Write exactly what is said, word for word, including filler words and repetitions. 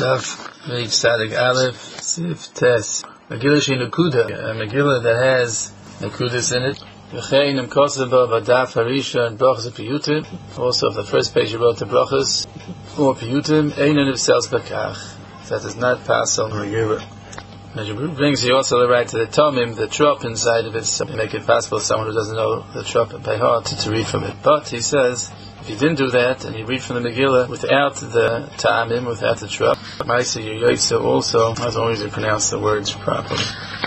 Daf Reich Sadik Aleph Sif Tes Megillah She Nukuda, a Megillah that has Nukudas in it. V'chein Imkoseba Badaf Harisha and Brachas Piyutim. Also, if the first page you wrote the Brachas or Piyutim, Einen of Sels Bakach. That does not pass on Megillah. Medrash brings you also the right to the Tomim, the trop inside of it, so to make it possible for someone who doesn't know the trop by heart to, to read from it. But he says, if you didn't do that, and you read from the Megillah without the Ta'amim, without the trop, Maisa Yoytza also, as long as you pronounce the words properly.